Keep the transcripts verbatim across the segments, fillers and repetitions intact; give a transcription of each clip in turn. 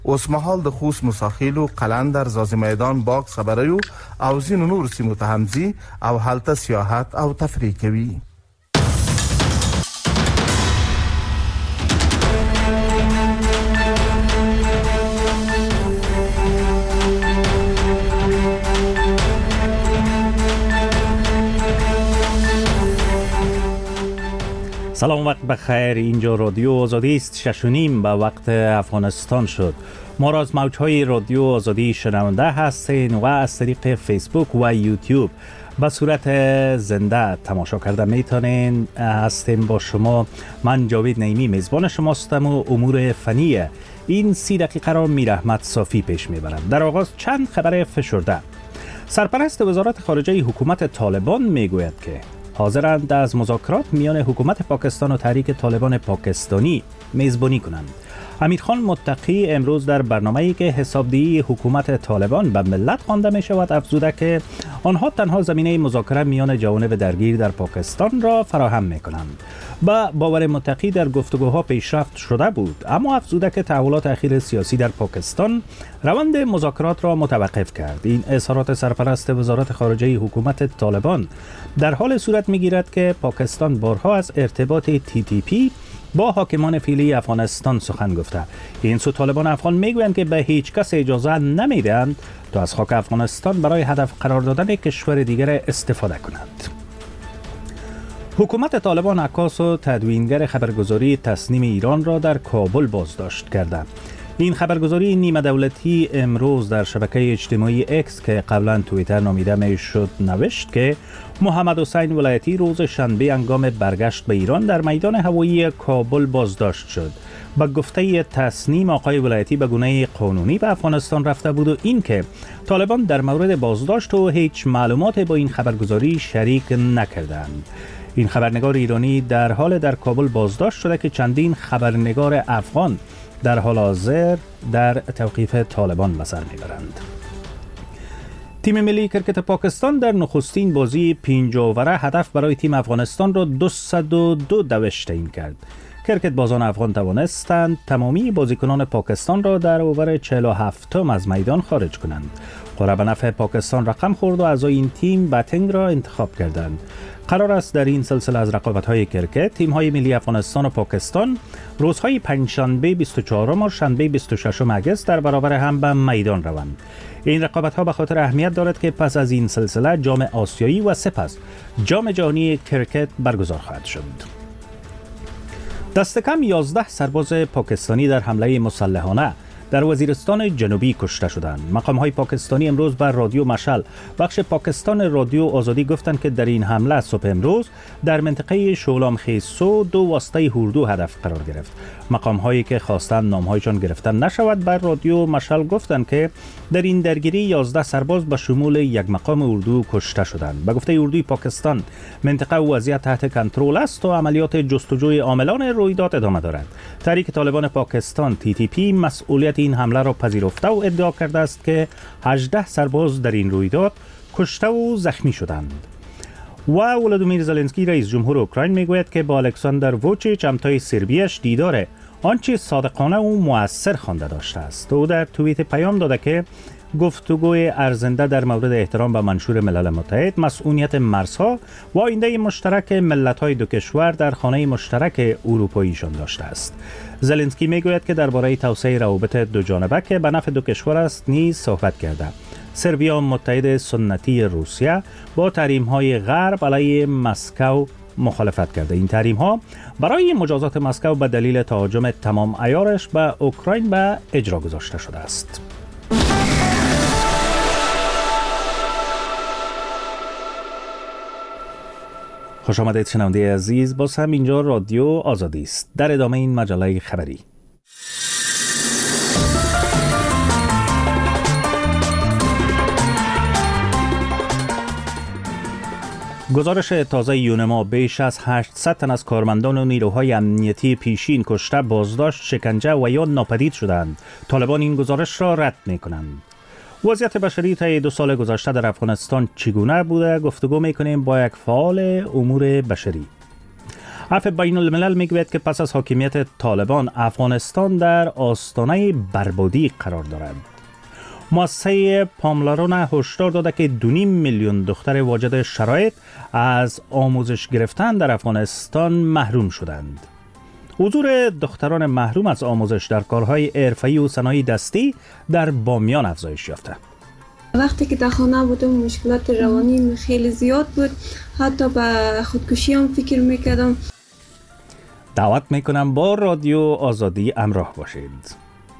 اوسمحال د خوست مساخیل و قلندر زازی میدان باکس خبریو او زین و نور سیمو تهمزی او حالت سیاحت او تفریح کوي. سلام، وقت بخیر. اینجا رادیو آزادی است. شش و نیم به وقت افغانستان شد. ما را از موجهای رادیو آزادی شنونده هستین و از طریق فیسبوک و یوتیوب به صورت زنده تماشا کرده میتونین. هستیم با شما. من جاوید نعیمی میزبان شماستم و امور فنی این سی دقیقه را میر احمد صافی پیش میبرم. در آغاز چند خبر فشرده. سرپرست وزارت خارجه حکومت طالبان میگوید که حاضرند از مذاکرات میان حکومت پاکستان و تحریک طالبان پاکستانی میزبانی کنند. امیرخان متقی امروز در برنامه‌ای که حسابدهی حکومت طالبان به ملت خوانده می شود افزوده که آنها تنها زمینه مذاکره میان جوانب درگیر در پاکستان را فراهم می کنند. با باور متقی در گفتگوها پیشرفت شده بود، اما افزوده که تحولات اخیر سیاسی در پاکستان روند مذاکرات را متوقف کرد. این اظهارات سرپرست وزارت خارجه حکومت طالبان در حال صورت می گیرد که پاکستان بارها از ارتباط تی تی پی با حاکمان فعلی افغانستان سخن گفته. این سو طالبان افغان میگویند که به هیچ کس اجازه نمیدهند تا از خاک افغانستان برای هدف قرار دادن کشور دیگر استفاده کنند. حکومت طالبان عکاس و تدوینگر خبرگزاری تسنیم ایران را در کابل بازداشت کرده. این خبرگزاری نیمه دولتی امروز در شبکه اجتماعی اکس که قبلا توییتر نامیده میشد نوشت که محمد حسین ولایتی روز شنبه هنگام برگشت به ایران در میدان هوایی کابل بازداشت شد. با گفته تسنیم آقای ولایتی به گونه قانونی به افغانستان رفته بود و این که طالبان در مورد بازداشت و هیچ معلومات با این خبرگزاری شریک نکردند. این خبرنگار ایرانی در حال در کابل بازداشت شده که چندین خبرنگار افغان در حال حاضر در توقیف طالبان به سر میبرند. تیم ملی کرکت پاکستان در نخستین بازی پنج اووره هدف برای تیم افغانستان را دویست و دو دوش تعیین کرد. کرکت بازان افغان توانستند تمامی بازیکنان پاکستان را در اوور چهل و هفتم از میدان خارج کنند. قرعه به نفع پاکستان رقم خورد و اعضای این تیم بتنگ را انتخاب کردند. قرار است در این سلسله از رقابت‌های کرکت تیم‌های ملی افغانستان و پاکستان روزهای پنجشنبه بیست و چهارم و شنبه بیست و ششم اگست در برابر هم به میدان روند. این رقابت‌ها به خاطر اهمیت دارد که پس از این سلسله جام آسیایی و سپس جام جهانی کرکت برگزار خواهد شد. دست کم یازده سرباز پاکستانی در حمله مسلحانه در وزیرستان جنوبی کشته شدند. مقام‌های پاکستانی امروز بر رادیو مشعل بخش پاکستان رادیو آزادی گفتند که در این حمله صبح امروز در منطقه شولام خیسو دو واسطه اردو هدف قرار گرفت. مقام‌هایی که خواستند نام‌هایشان گرفته نشود بر رادیو مشعل گفتند که در این درگیری یازده سرباز به شمول یک مقام اردو کشته شدند. به گفته اردوی پاکستان منطقه و وضعیت تحت کنترل است و عملیات جستجوی عاملان رویداد ادامه دارد. تحریک طالبان پاکستان تی تی پی مسئولیت این حمله را پذیرفته و ادعا کرده است که هجده سرباز در این رویداد کشته و زخمی شدند. و ولادیمیر زلنسکی رئیس جمهور اوکراین میگوید که با الکساندر ووچیچ همتای سربیش دیدار آنچه صادقانه و مؤثر خوانده داشته است. او در توییت پیام داده که گفتگوی ارزنده در مورد احترام به منشور ملل متحد، مسئولیت مرزها و آینده مشترک ملت‌های دو کشور در خانه مشترک اروپاییشان داشته است. زلنسکی میگوید که درباره توسعه روابط دو جانبه که به نفع دو کشور است نیز صحبت کرده. سربیا متحد سنتی روسیه با تحریم‌های غرب علیه مسکو مخالفت کرده. این تحریم‌ها برای مجازات مسکو به دلیل تهاجم تمام عیارش به اوکراین به اجرا گذاشته شده است. خوش آمدید شنونده عزیز، باز هم اینجا رادیو آزادی است. در ادامه این مجله خبری گزارش تازه یونما بیش از هشتصد تن از کارمندان و نیروهای امنیتی پیشین کشته، بازداشت، شکنجه و یا ناپدید شدند. طالبان این گزارش را رد می‌کنند. وضعیت بشری طی دو سال گذشته در افغانستان چگونه بوده؟ گفتگو می‌کنیم با یک فعال امور بشری. عفو بین الملل میگوید که پس از حاکمیت طالبان افغانستان در آستانه بربادی قرار دارد. مؤسسه پاملارون هشدار داده که دو و نیم میلیون دختر واجد شرایط از آموزش گرفتن در افغانستان محروم شدند. حضور دختران محروم از آموزش در کارهای حرفه‌ای و صنایع دستی در بامیان افزایش یافته. وقتی که در خانه بودم مشکلات روانی خیلی زیاد بود، حتی به خودکشی هم فکر میکردم. دعوت میکنم با رادیو آزادی همراه باشید.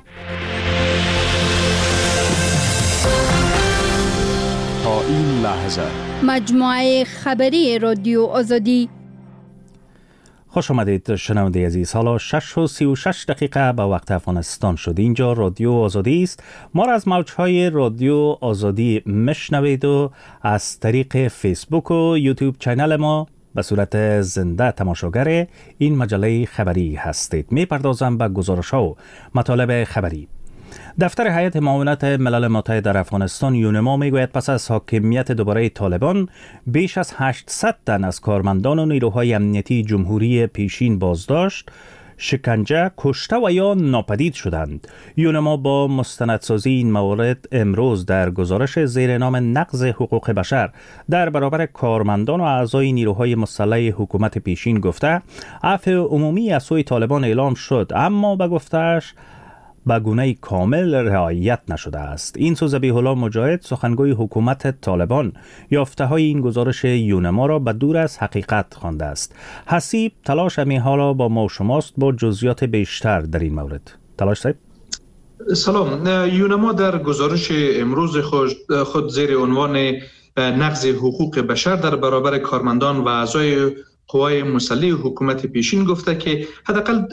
تا این لحظه مجموعه خبری رادیو آزادی. خوش آمدید شنونده عزیز. حالا شش و سی و شش دقیقه به وقت افغانستان شد. اینجا رادیو آزادی است. ما را از موجهای رادیو آزادی مشنوید و از طریق فیسبوک و یوتیوب چینل ما به صورت زنده تماشاگر این مجله خبری هستید. می پردازم به گزارش‌ها و مطالب خبری. دفتر هیئت معاونت ملل متحد در افغانستان یونما میگوید پس از حاکمیت دوباره طالبان بیش از هشتصد تن از کارمندان و نیروهای امنیتی جمهوری پیشین بازداشت، شکنجه، کشته و یا ناپدید شدند. یونما با مستندسازی این موارد امروز در گزارش زیر نام نقض حقوق بشر در برابر کارمندان و اعضای نیروهای مسلح حکومت پیشین گفته عفو عمومی از سوی طالبان اعلام شد، اما به گفته‌اش به گونه کامل رعایت نشده است. این سو ذبیح الله مجاهد سخنگوی حکومت طالبان یافته های این گزارش یونما را به دور از حقیقت خوانده است. حسیب تلاش امی حالا با ما و شماست با جزئیات بیشتر در این مورد. تلاش صاحب. سلام. یونما در گزارش امروز خود زیر عنوان نقض حقوق بشر در برابر کارمندان و اعضای قوای مسلح حکومت پیشین گفته که حداقل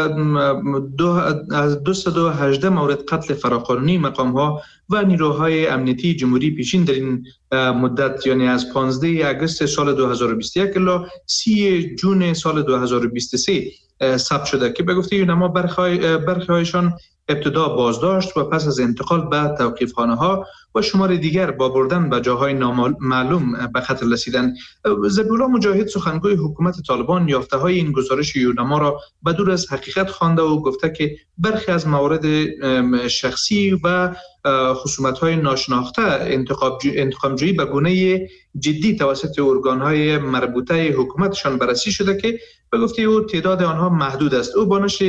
دویست و هجده مورد قتل فراقانونی مقام‌ها و نیروهای امنیتی جمهوری پیشین در این مدت، یعنی از پانزده آگوست سال دو هزار و بیست و یک الی سی جون سال دو هزار و بیست و سه ثبت شده که به گفته یونما برخی‌هایشان ابتدا بازداشت و پس از انتقال به توقیفخانه‌ها و شمار دیگر با بردن به جاهای نامعلوم به قتل رسیدند. ذبیح الله مجاهد سخنگوی حکومت طالبان یافته‌های این گزارش یونما را به دور از حقیقت خوانده و گفته که برخی از موارد شخصی و خصومت‌های ناشناخته انتقام‌جویی به گونه جدی توسط ارگان‌های مربوطه حکومتشان بررسی شده که به گفته او تعداد آنها محدود است. او با نشر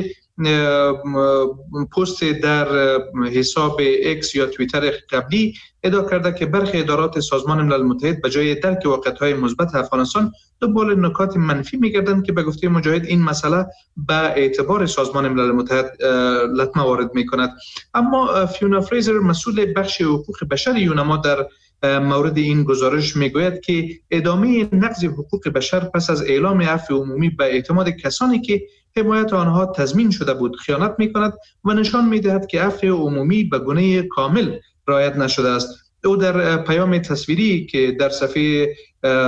پست در حساب اکس یا توییتر قبلی ادعا کرده که برخی ادارات سازمان ملل متحد به جای درک واقعیت‌های مثبت افغانستان دنبال نکات منفی می‌گردند که به گفته مجاهد این مسئله به اعتبار سازمان ملل متحد لطمه وارد می‌کند. اما فیونا فریزر مسئول بخش حقوق بشر یونما در مورد این گزارش میگوید که ادامه نقض حقوق بشر پس از اعلام عفو عمومی به اعتماد کسانی که حمایت آنها تضمین شده بود خیانت می‌کند و نشان می‌دهد که عفو عمومی به گونه کامل رعایت نشده است. او در پیام تصویری که در صفحه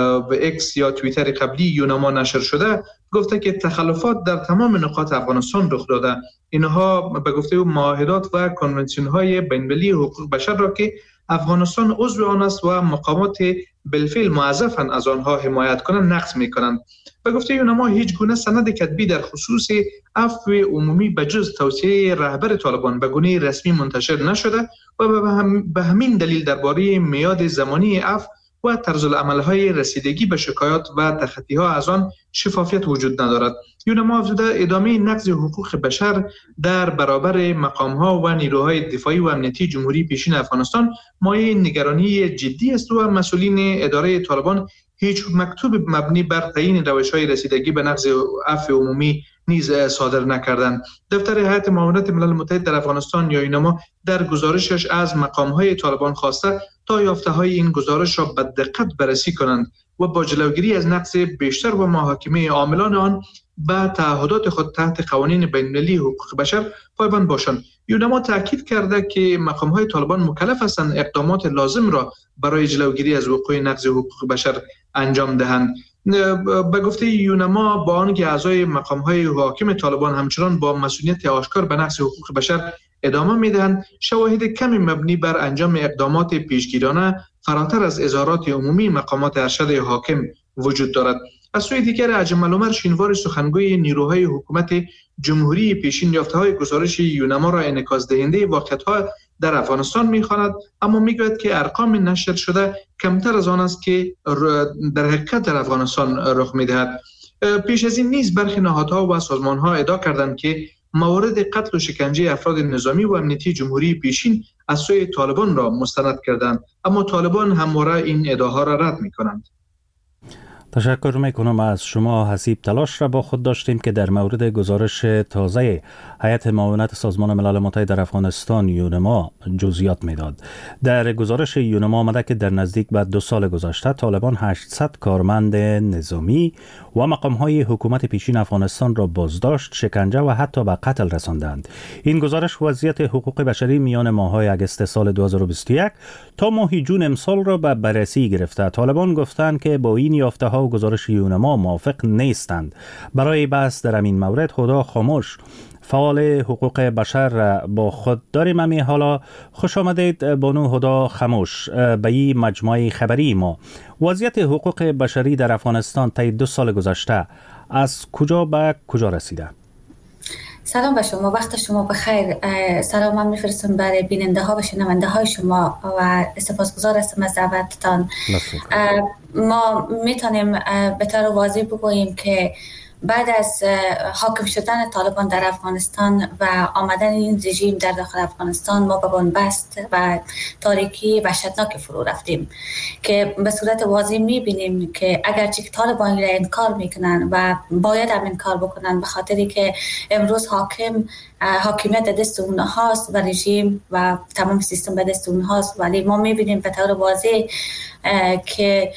اکس یا توییتر قبلی یونما نشر شده گفته که تخلفات در تمام نقاط افغانستان رخ داده. اینها به گفته او معاهدات و کنونسیون‌های بین‌المللی حقوق بشر را که افغانستان عضو آن است و مقامات بالفعل موظفند از آنها حمایت کنند نقض می‌کنند. به گفته یونما هیچ گونه سند کتبی در خصوص عفو عمومی به جز توصیه رهبر طالبان به گونه رسمی منتشر نشده و به همین دلیل درباره میعاد زمانی عفو و طرزالعمل‌های رسیدگی به شکایات و تخطی‌ها از آن شفافیت وجود ندارد. یونما افزوده ادامه نقض حقوق بشر در برابر مقام‌ها و نیروهای دفاعی و امنیتی جمهوری پیشین افغانستان مایه نگرانی جدی است و مسئولین اداره طالبان هیچ مکتوب مبنی بر تعیین روش‌های رسیدگی به نقض عفو عمومی نیز صادر نکردند. دفتر هیئت معاونت ملل متحد در افغانستان یا یونما در گزارشش از مقام‌های طالبان خواسته تا یافته‌های این گزارش را به دقت بررسی کنند و با جلوگیری از نقض بیشتر و محاکمه عاملان آن به تعهدات خود تحت قوانین بین‌المللی حقوق بشر پایبند باشند. یونما تاکید کرده که مقام‌های طالبان مکلف هستند اقدامات لازم را برای جلوگیری از وقوع نقض حقوق بشر انجام دهند. به گفته یونما با آنکه اعضای مقام‌های حاکم طالبان همچنان با مسئولیت آشکار به نقض حقوق بشر ادامه می‌دهند، شواهد کمی مبنی بر انجام اقدامات پیشگیرانه فراتر از اظهارات عمومی مقامات ارشد حاکم وجود دارد. از سوی دیگر عجم العمر شینوار سخنگوی نیروهای حکومت جمهوری پیشین یافته‌های گزارش یونما را انعکاس دهنده واقعیت‌ها در افغانستان می‌خواند، اما میگوید که ارقام نشر شده کمتر از آن است که در حقیقت در افغانستان رخ می‌دهد. پیش از این نیز برخی نهادها و سازمان‌ها ادعا کردند که موارد قتل و شکنجه افراد نظامی و امنیتی جمهوری پیشین از سوی طالبان را مستند کردند، اما طالبان همواره این ادعاها را رد می‌کنند. تشکر میکنم از شما. حسیب تلاش را با خود داشتیم که در مورد گزارش تازه هیئت معاونت سازمان ملل متحد در افغانستان یونما جزئیات میداد. در گزارش یونما آمده که در نزدیک به دو سال گذشته طالبان هشتصد کارمند نظامی و مقام‌های حکومت پیشین افغانستان را بازداشت، شکنجه و حتی به قتل رساندند. این گزارش وضعیت حقوق بشری میان ماه‌های اگست سال دو هزار و بیست و یک تا ماه جون امسال را به بررسی گرفته. طالبان گفتند که با این یافته‌ها و گزارش یونما موافق نیستند. برای بحث در این مورد هدا خاموش، فعال حقوق بشر را با خود داریم. امی حالا خوش آمدید بانو هدا خاموش به این مجموعه خبری ما. وضعیت حقوق بشری در افغانستان طی دو سال گذشته از کجا به کجا رسیده؟ سلام به شما، وقت شما بخیر. سلام من میفرستم برای بیننده ها و شنونده های شما و سپاسگزار هستم از دعوتتان. ما میتونیم به طور واضح بگوییم که بعد از حاکم شدن طالبان در افغانستان و آمدن این رژیم در داخل افغانستان، ما به بنبست و تاریکی وحشتناک فرو رفتیم که به صورت واضح میبینیم که اگرچه که طالبان را انکار میکنن و باید هم انکار بکنن، به خاطری که امروز حاکم حاکمیت در دست اونها هست و رژیم و تمام سیستم به دست اونها هست، ولی ما میبینیم به طور واضح که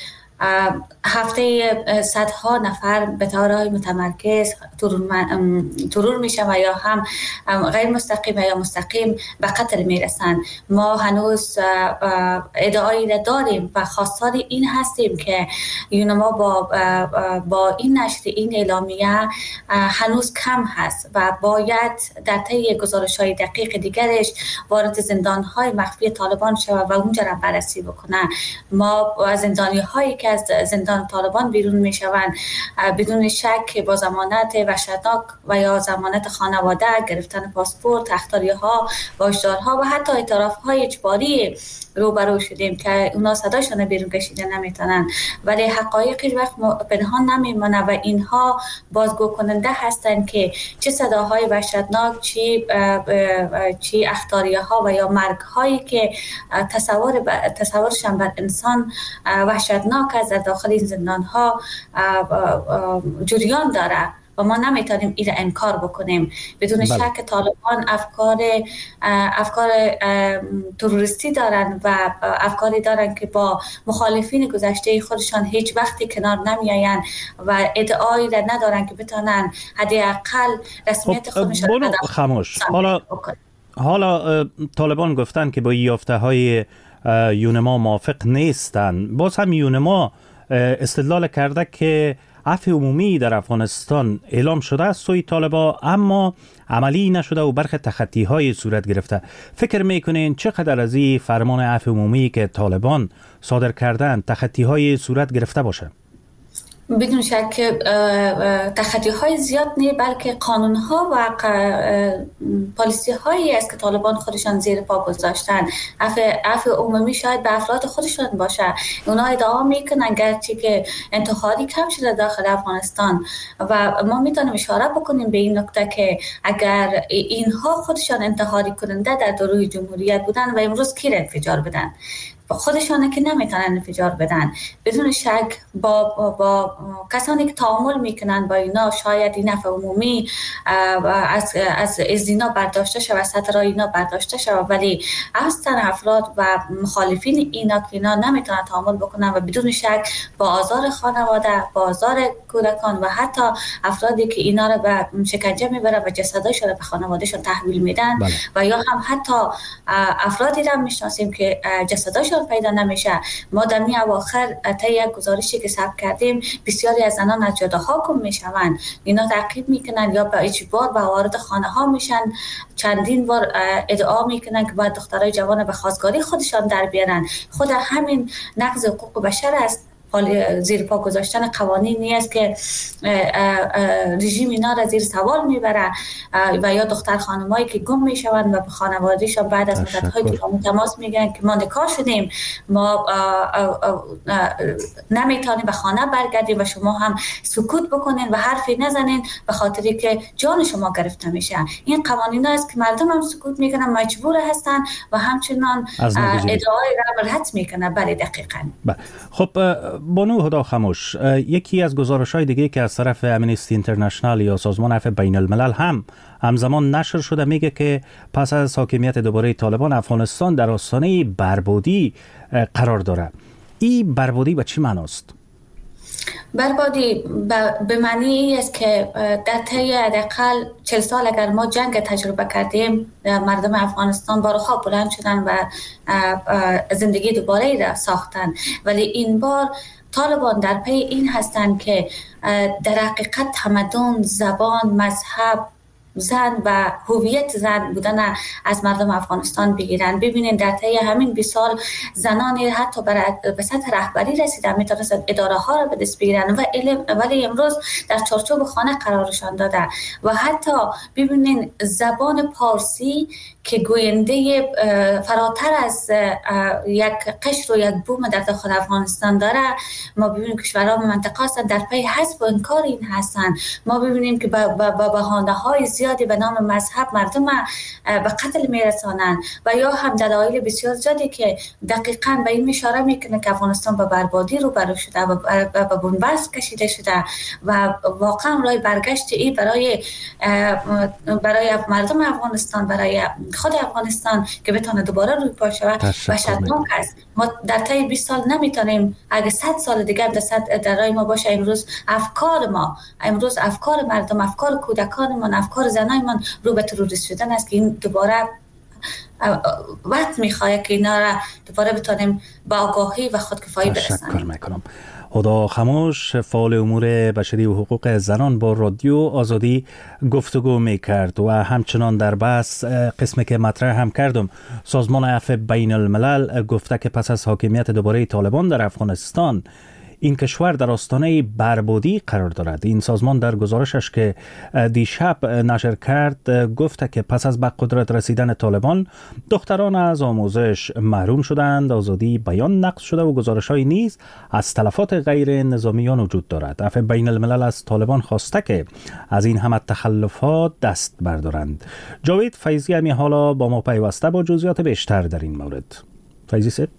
هفته صدها نفر به طورهای متمرکز ترور میشن و یا هم غیر مستقیم یا مستقیم به قتل میرسن. ما هنوز ادعایی را داریم و خواستار این هستیم که یونما با با این نشر این اعلامیه هنوز کم هست و باید در طی گزارش‌های دقیق دیگرش وارد زندان‌های مخفی طالبان شود و اونجا را بررسی بکنه. ما زندانی‌هایی که از زندان طالبان بیرون میشوند بدون شک با ضمانت وحشتناک و یا ضمانت خانواده، گرفتن پاسپورت، اخطاری‌ها، واژدارها و حتی اعتراف‌های اجباری روبرو شدیم که اونا صداشون بیرون کشیده نمیتونن، ولی حقایقی وقت پنهان نمیمونه و اینها بازگو کننده هستند که چه صداهای وحشتناک، چی چی اخطاری‌ها و یا مرگ‌هایی که تصور تصورشان بر انسان وحشتناک است در داخل این زندان‌ها جریان داره و ما نمیتونیم این را انکار بکنیم. بدون بله. شک طالبان افکار افکار تروریستی دارن و افکاری دارن که با مخالفین گذشته خودشان هیچ وقتی کنار نمیآیند و ادعایی را ندارن که بتونن حداقل رسمیت خودشان خاموش. حالا حالا طالبان گفتن که با یافته‌های یونما موافق نیستن. باز هم یونما استدلال کرده که عفو عمومی در افغانستان اعلام شده از سوی طالبان اما عملی نشده و برخی تخطی‌های صورت گرفته. فکر میکنین چقدر از این فرمان عفو عمومی که طالبان صادر کردن تخطی‌های صورت گرفته باشه؟ بدون شک تخطی‌های زیاد نه، بلکه قانون‌ها و پالیسی‌هایی است که طالبان خودشان زیر پا گذاشتن. عفو عمومی شاید به افراد خودشان باشه. اونا ادعا میکنن گرچه که انتحاری کم شده داخل افغانستان و ما میتونیم اشاره بکنیم به این نکته که اگر اینها خودشان انتحاری کننده در دوره جمهوریت بودن و امروز کی را انفجار بدن؟ خودشانه که نمیتونن انفجار بدن. بدون شک با, با, با کسانی که تعامل میکنن با اینا شاید این عفو عمومی از از اینا برداشته شود، سطر اینا برداشته شود، ولی اصلا افراد و مخالفین اینا که اینا نمیتونن تعامل بکنن و بدون شک با آزار خانواده، با آزار کودکان و حتی افرادی که اینا رو به شکنجه میبرن و جسداشون رو به خانوادهشون تحویل میدن بله. و یا هم حتی افرادی رو میشناسیم که جسداشون پیدا نمیشه. ما در می اواخر طی یک گزارشی که ثبت کردیم بسیاری از زنان از جاده‌ها گم میشوند، اینا تعقیب میکنن یا به اجبار به وارد خانه ها میشن. چندین بار ادعا میکنن که باید دخترای جوان به خواستگاری خودشان در بیارن. خود همین نقض حقوق بشر است زیر پا گذاشتن قوانینی است که رژیم اینا را زیر سوال میبره و یا دختر خانمایی که گم میشوند و به خانواده‌شان بعد از مدت‌های طولانی تماس میگن که ما نکاح شدیم، ما نمیتونیم به خانه برگردیم و شما هم سکوت بکنین و حرفی نزنین به خاطری که جان شما گرفته میشه. این قوانین است که مردم هم سکوت میکنن، مجبور هستن و همچنان ادعای را رد میکنه. بله دقیقاً. خب بانو هدا خموش، یکی از گزارش‌های دیگه که از طرف امنیستی اینترنشنال یا سازمان عفو بین الملل هم همزمان نشر شده میگه که پس از حاکمیت دوباره طالبان افغانستان در آستانه بربادی قرار داره. این بربادی به چی معناست؟ بربادی به معنی است که در طی حداقل چهل سال اگر ما جنگ تجربه کردیم، مردم افغانستان بارها بلند شدن و زندگی دوباره را ساختن، ولی این بار طالبان در پی این هستند که در حقیقت تمدن، زبان، مذهب، زن و هویت زن بودن از مردم افغانستان بگیرن. ببینید در طی همین بیست سال زنانی حتی به سطح رهبری رسیدن، میتونستن اداره ها را به دست بگیرن و ولی امروز در چارچوب خانه قرارشان داده. و حتی ببینید زبان پارسی که گوینده فراتر از یک قشر و یک بوم در داخل افغانستان داره، ما ببینیم کشورها منطقه هستن در پی حذف و انکار این هستن. ما ببینیم که با بهانه‌های زیادی به نام مذهب مردم به قتل میرسانند و یا هم دلایل بسیار زیادی که دقیقاً به این اشاره میکنه که افغانستان به بربادی روبرو شده و به بنبست کشیده شده و واقعا راه برگشت ای برای برای مردم افغانستان، برای خود افغانستان که بتونه دوباره روی پا شود وحشتناک است. ما در طی بیست سال نمیتونیم، اگه صد سال دیگه در راه ما باشه، امروز افکار ما، امروز افکار مردم، افکار کودکانمان، افکار زنایمان رو به تروریست شدن است که این دوباره وقت میخواد که اینا را دوباره بتونیم با آگاهی و خودکفایی برسانیم. تشکر میکنم. هدا خموش، فعال امور بشری و حقوق زنان، با رادیو آزادی گفتگو میکرد و همچنان در بحث قسمی که مطرح هم کردم، سازمان عفو بین الملل گفته که پس از حاکمیت دوباره طالبان در افغانستان این کشور در آستانه بربادی قرار دارد. این سازمان در گزارشش که دیشب نشر کرد گفته که پس از به قدرت رسیدن طالبان دختران از آموزش محروم شدند، آزادی بیان نقض شده و گزارش‌های نیز از تلفات غیر نظامیان وجود دارد. عفو بین الملل از طالبان خواسته که از این همه تخلفات دست بردارند. جاوید فیضی همی حالا با ما پیوسته با جزئیات بیشتر در این مورد. فیضی صاحب،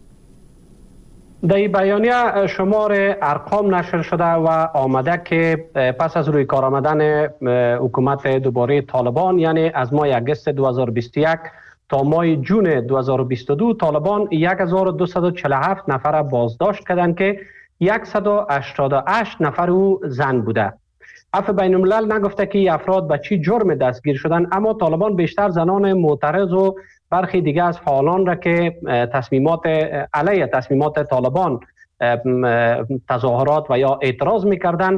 در این بیانیه شمار ارقام نشر شده و آمده که پس از روی کار آمدن حکومت دوباره طالبان، یعنی از ماه اگست دو هزار و بیست و یک تا ماه جون دو هزار و بیست و دو، طالبان هزار و دویست و چهل و هفت نفر بازداشت کردند که صد و هشتاد و هشت نفر او زن بوده. عفو بین الملل نگفته که افراد به چی جرم دستگیر شدن، اما طالبان بیشتر زنان معترض و برخی دیگه از فعالان را که تصمیمات علیه تصمیمات طالبان تظاهرات و یا اعتراض میکردن،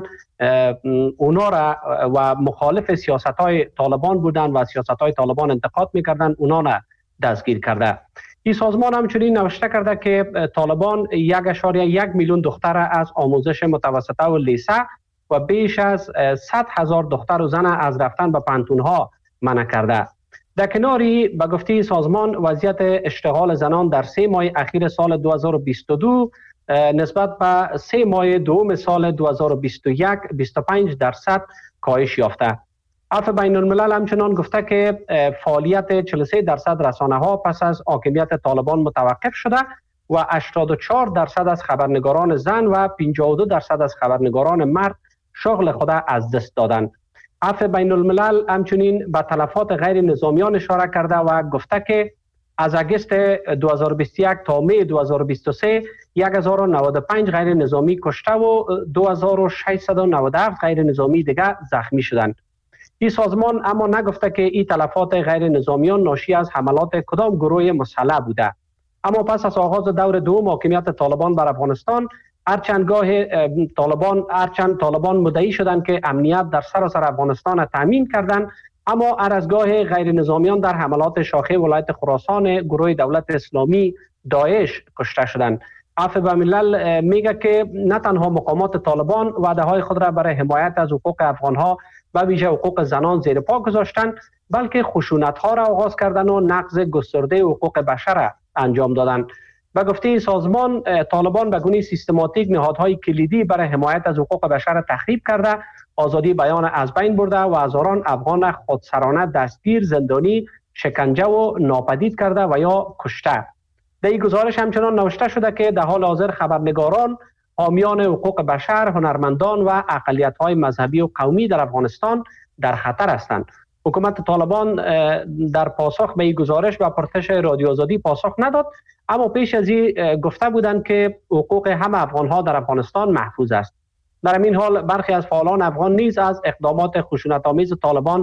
اونا را و مخالف سیاست های طالبان بودن و سیاست های طالبان انتقاد میکردن، اونا را دستگیر کرده. این سازمان همچنین نوشته کرده که طالبان یک اشاریه یک میلیون دختر از آموزش متوسطه و لیسه و بیش از صد هزار دختر و زن از رفتن به پانتونها منع کرده. در کناری به گفته سازمان وضعیت اشتغال زنان در سه ماه اخیر سال دو هزار و بیست و دو نسبت به سه ماه دوم سال دو هزار و بیست و یک بیست و پنج درصد کاهش یافته. عفو بین الملل همچنان گفته که فعالیت چهل و سه درصد رسانه ها پس از حاکمیت طالبان متوقف شده و هشتاد و چهار درصد از خبرنگاران زن و پنجاه و دو درصد از خبرنگاران مرد شغل خود از دست دادند. عفو بین الملل همچنین به تلفات غیر نظامیان اشاره کرده و گفته که از اگست دو هزار و بیست و یک تا می دو هزار و بیست و سه هزار و نود و پنج غیر نظامی کشته و دو هزار و ششصد و نود و هفت غیر نظامی دیگر زخمی شدند. این سازمان اما نگفته که این تلفات غیر نظامیان ناشی از حملات کدام گروه مسلح بوده. اما پس از آغاز دور دوم حاکمیت طالبان بر افغانستان، هرچند گاه طالبان هرچند طالبان مدعی شدند که امنیت در سراسر افغانستان تامین کردند، اما هر از گاه غیر نظامیان در حملات شاخه ولایت خراسان گروه دولت اسلامی داعش کشته شدند. عفو الملل میگه که نه تنها مقامات طالبان وعده های خود را برای حمایت از حقوق افغان ها و ویژه حقوق زنان زیر پا گذاشتند، بلکه خشونت ها را آغاز کردند و نقض گسترده حقوق بشر را انجام دادند. به گفته سازمان، طالبان به گونه سیستماتیک نهادهای کلیدی برای حمایت از حقوق بشر تخریب کرده، آزادی بیان از بین برده و هزاران افغان خودسرانه دستگیر، زندانی، شکنجه و ناپدید کرده و یا کشته. در این گزارش همچنان نوشته شده که در حال حاضر خبرنگاران، حامیان حقوق بشر، هنرمندان و اقلیت‌های مذهبی و قومی در افغانستان در خطر هستند. حکومت طالبان در پاسخ به این گزارش و پرسش رادیو آزادی پاسخ نداد، اما پیش از این گفته بودند که حقوق همه افغان‌ها در افغانستان محفوظ است. در این حال برخی از فعالان افغان نیز از اقدامات خشونت‌آمیز طالبان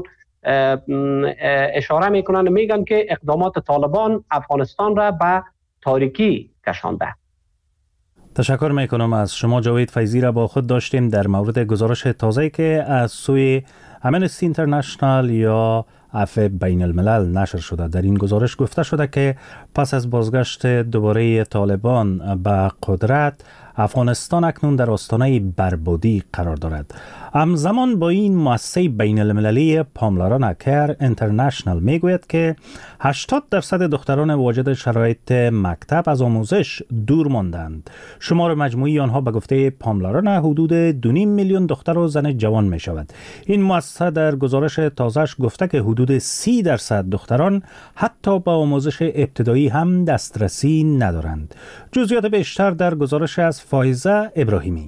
اشاره میکنند، میگن که اقدامات طالبان افغانستان را به تاریکی کشانده. تشکر میکنم از شما. جاوید فیضی را با خود داشتیم در مورد گزارش تازه‌ای که از سوی امنستی اینترنشنال یا عفو بین الملل نشر شده. در این گزارش گفته شده که پس از بازگشت دوباره طالبان به قدرت، افغانستان اکنون در آستانه بربادی قرار دارد. همزمان با این مؤسسه بین المللی پاملران کیر اینترنشنال میگوید که هشتاد درصد دختران واجد شرایط مکتب از آموزش دور ماندند. شمار مجموعی آنها به گفته پاملران حدود دو و نیم میلیون دختر و زن جوان می شود. این مؤسسه در گزارش تازه‌اش گفته که حدود سی درصد دختران حتی به آموزش ابتدایی هم دسترسی ندارند. جزئیات بیشتر در گزارش از فایزه ابراهیمی.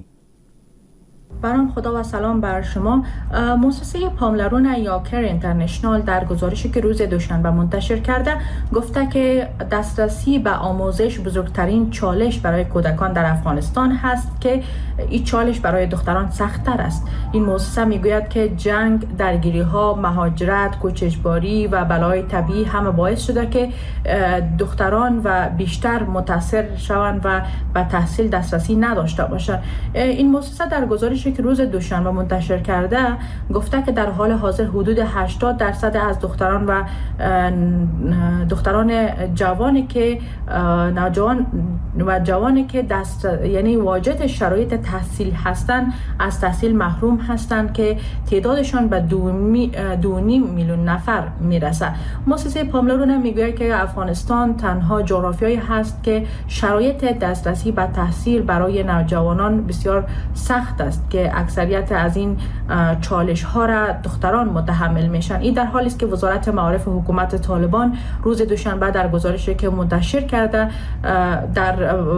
برام خدا و سلام بر شما. مؤسسه پاملران یا کیر اینترنشنال در گزارشی که روز دوشنبه منتشر کرده گفته که دسترسی به آموزش بزرگترین چالش برای کودکان در افغانستان هست که این چالش برای دختران سخت‌تر است. این مؤسسه میگوید که جنگ، درگیری ها، مهاجرت، کوچ اجباری و بلای طبیعی همه باعث شده که دختران و بیشتر متاثر شوند و به تحصیل دسترسی نداشته باشند. این مؤسسه در گزارشی که روز دوشنبه منتشر کرده گفته که در حال حاضر حدود هشتاد درصد از دختران و دختران جوانی که نوجوان و جوانی که دست یعنی واجد شرایط تحصیل هستند از تحصیل محروم هستند که تعدادشان به دو و نیم میلیون نفر میرسه. مؤسسه پاملران میگوید که افغانستان تنها جغرافیایی هست که شرایط دسترسی به تحصیل برای نوجوانان بسیار سخت است که اکثریت از این چالش ها را دختران متحمل میشن. این در حالی است که وزارت معارف حکومت طالبان روز دوشنبه در گزارشی که منتشر کرده در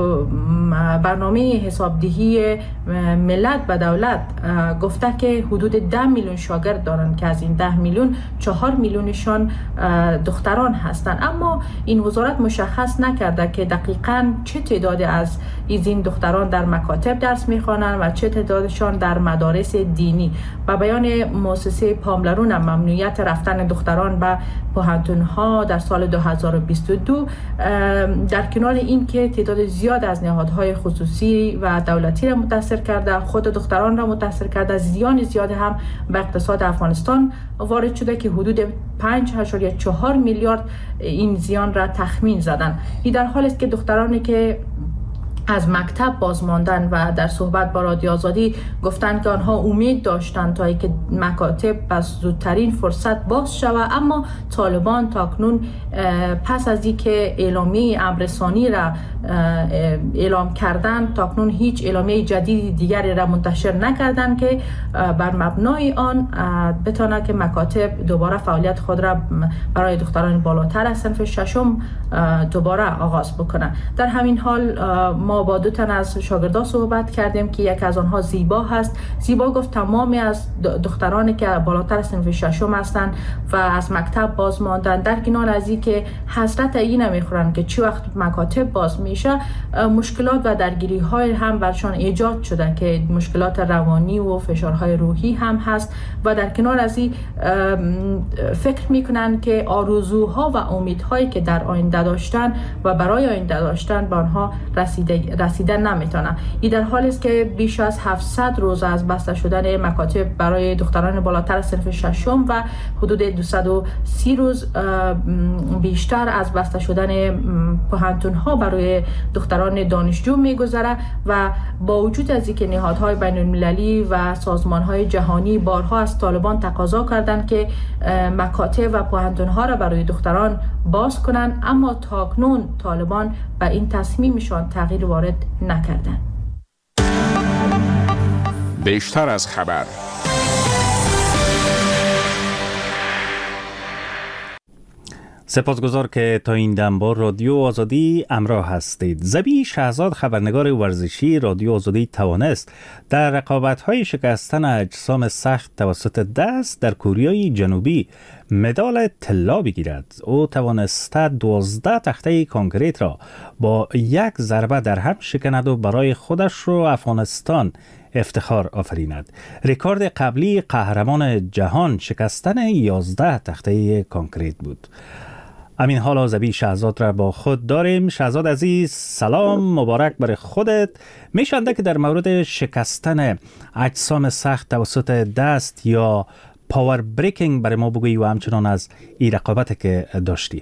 برنامه حسابدهی ملت به دولت گفته که حدود ده میلیون شاگرد دارند که از این ده میلیون چهار میلیونشان دختران هستند، اما این وزارت مشخص نکرده که دقیقاً چه تعدادی از این دختران در مکاتب درس میخوانند و چه تعدادشان در مدارس دینی. به بیان مؤسسه پاملران ممنوعیت رفتن دختران به پوهنتون‌ها در سال دو هزار و بیست و دو در کنار این که تعداد زیاد از نهادهای خصوصی و دولتی را متاثر کرده، خود دختران را متاثر کرده، زیان زیاد هم به اقتصاد افغانستان وارد شده که حدود پنج و چهار میلیارد این زیان را تخمین زدن. این در حالی است که دخترانی که از مکتب باز ماندن و در صحبت با رادیو آزادی گفتند که آنها امید داشتند تا اینکه مکاتب بس زودترین فرصت باز شود، اما طالبان تاکنون پس از اینکه اعلامیه امررسانی را اعلام کردند تاکنون هیچ اعلامیه جدید دیگری را منتشر نکردند که بر مبنای آن بتونه که مکاتب دوباره فعالیت خود را برای دختران بالاتر از صنف ششم دوباره آغاز بکنه. در همین حال ما با دو تن از شاگردان صحبت کردیم که یک از آنها زیبا هست. زیبا گفت تمامی از دخترانی که بالاتر از صنف ششم هستند و از مکتب باز ماندن در کنار از این که حسرت این نمیخورن که چه وقت مکاتب باز میشه، مشکلات و درگیری های هم برشان ایجاد شده که مشکلات روانی و فشارهای روحی هم هست و در کنار از این فکر میکنن که آرزوها و امیدهایی که در آینده داشتن و برای آینده داشتن به آنها رسیده رسیدن نمیتونه. این در حالی است که بیش از هفتصد روز از بسته شدن مکاتب برای دختران بالاتر از صنف ششم و حدود دویست و سی روز بیشتر از بسته شدن پوهنتون ها برای دختران دانشجو میگذره و با وجود از اینکه نهادهای بین المللی و سازمان های جهانی بارها از طالبان تقاضا کردند که مکاتب و پوهنتون ها را برای دختران باز کنند، اما تاکنون طالبان به این تصمیمشان تغییر وارد نکردند. بیشتر از خبر. سپاسگزار که تا این دم با رادیو آزادی همراه هستید. زبی شهزاد، خبرنگار ورزشی رادیو آزادی، توانست در رقابت‌های شکستن اجسام سخت توسط دست در کره جنوبی مدال طلا بگیرد. او توانسته دوازده تخته کانکریت را با یک ضربه در هم شکند و برای خودش و افغانستان افتخار آفریند. رکورد قبلی قهرمان جهان شکستن یازده تخته کانکریت بود. امین حالا زبی شهزاد را با خود داریم. شهزاد عزیز، سلام مبارک برای خودت. میشنده که در مورد شکستن اجسام سخت توسط دست یا پاور بریکینگ برای ما بگویی و همچنان از این رقابت که داشتی.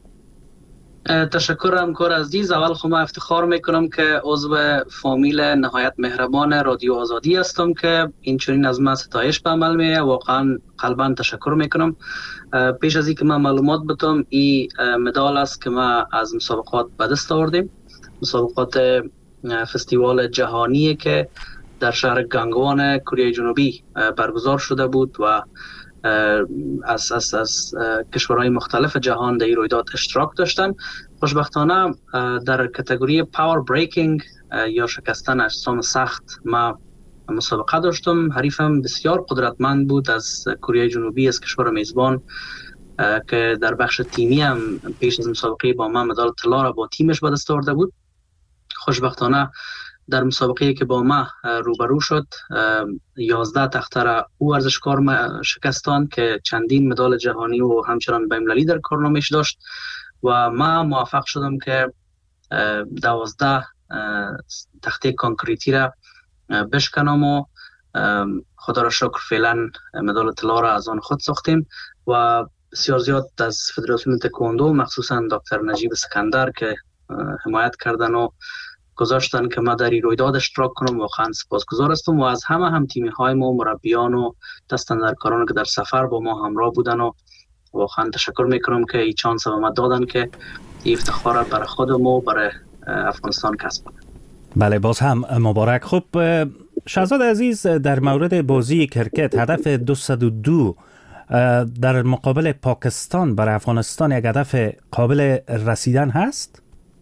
تشکر همکار عزیز. اول خب من افتخار میکنم که عضو فامیل نهایت مهربان رادیو آزادی هستم که این چنین از من ستایش به عمل میه. واقعا قلبا تشکر میکنم. پیش از این که من معلومات بدم، این مدال است که ما از مسابقات به دست آوردیم، مسابقات فستیوال جهانی که در شهر گانگوان کره جنوبی برگزار شده بود و از از از کشورهای مختلف جهان در این رویداد اشتراک داشتن. خوشبختانه در کاتگوری پاور بریکینگ یا شکستن اجسام سخت ما مسابقه داشتم. حریفم بسیار قدرتمند بود از کره جنوبی، از کشور میزبان، که در بخش تیمی هم پیش از مسابقه با من مدال طلا را با تیمش به دست آورده بود. خوشبختانه در مسابقه که با ما روبرو شد، یازده تخته را او ورزشکار شکستان که چندین مدال جهانی و همچنان بین‌المللی در کارنامه‌اش داشت و ما موفق شدم که دوازده تخته کانکریتی را بشکنم و خدا را شکر فعلا مدال طلا را از آن خود ساختیم و بسیار زیاد از فدراسیون تکواندو مخصوصا دکتر نجیب سکندر که حمایت کردن و گذاشتن که ما در این رویداد اشتراک کنم. واقعا سپاسگزار هستم و از همه هم تیمی های ما، مربیان و دستاندرکاران که در سفر با ما همراه بودن و واقعا تشکر میکنم که این چانس به ما دادن که این افتخار برای خودم و برای افغانستان کسب کنم. بله، باز هم مبارک. خب شهزاد عزیز، در مورد بازی کرکت هدف دویست و دو در مقابل پاکستان برای افغانستان یک هدف قابل رسیدن هست؟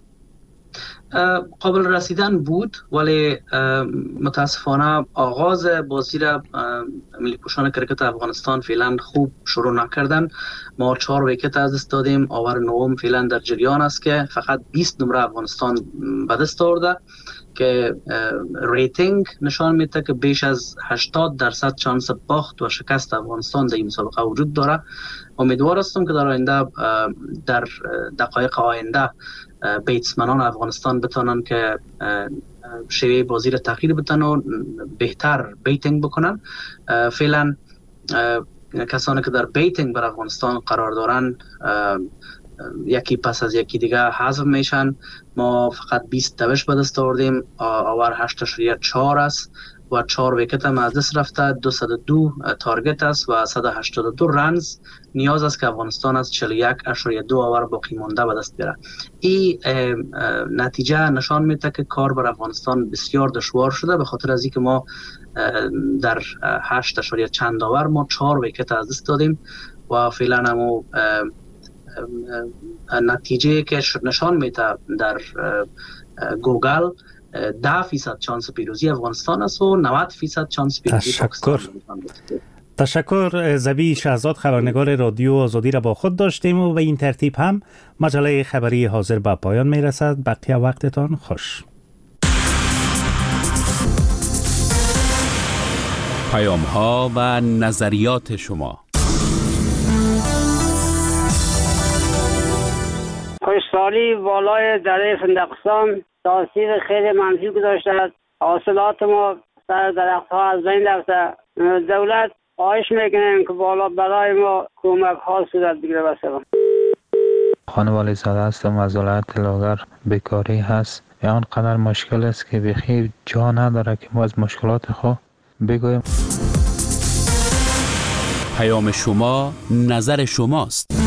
قابل رسیدن بود، ولی متاسفانه آغاز بازی را ملی پوشان کرکت افغانستان فعلا خوب شروع نکردن. ما چهار ویکت از دست دادیم. آور نوم فعلا در جریان است که فقط بیست نمره افغانستان به دست آورده که ریتینگ نشان میده که بیش از هشتاد درصد شانس باخت و شکست افغانستان در این مسابقه وجود داره. امیدوار هستم که در آینده، در دقایق آینده، بیتسمنان افغانستان بتونن که شیوه بازی را تغییر بدن و بهتر بیتینگ بکنن. فعلا کسانی که در بیتینگ بر افغانستان قرار دارن یکی پس از یکی دیگه حذف میشن. ما فقط بیست دوش به دست آوردیم، آور هشت اشاریه چهار است و چهار ویکت هم از دست رفته. دویست و دو تارگت است و صد و هشتاد و دو رنز نیاز است که افغانستان از چهل و یک اشاریه دو آور باقی مانده به دست بیاره. این نتیجه نشان میده که کار بر افغانستان بسیار دشوار شده، به خاطر از اینکه ما در هشت اشاریه چند آور ما چهار ویکت از دست دادیم و فعلا هم نتیجه که نشان میده در گوگل ده فیصد شانس پیروزی افغانستان است و نود فیصد شانس پیروزی پاکستان. تشکر. زبی شهزاد، خبرنگار رادیو آزادی را با خود داشتیم و به این ترتیب هم مجله خبری حاضر به پایان می رسد. بقیه وقتتان خوش. پیام ها و نظریات شما. خوشحالی والای دره فندقستان تاثیر خیلی منفی گذاشته است. حاصلات ما سر درختها از بین رفته. دولت خواهش میکنیم که بالا برای ما کمک ها صورت بگیره. بسلام. خانوالی زاده هستم از ولایت لاغر. بیکاری هست، آنقدر مشکل است که بخیر جا نداره که ما از مشکلات خود بگویم. پیام شما نظر شماست.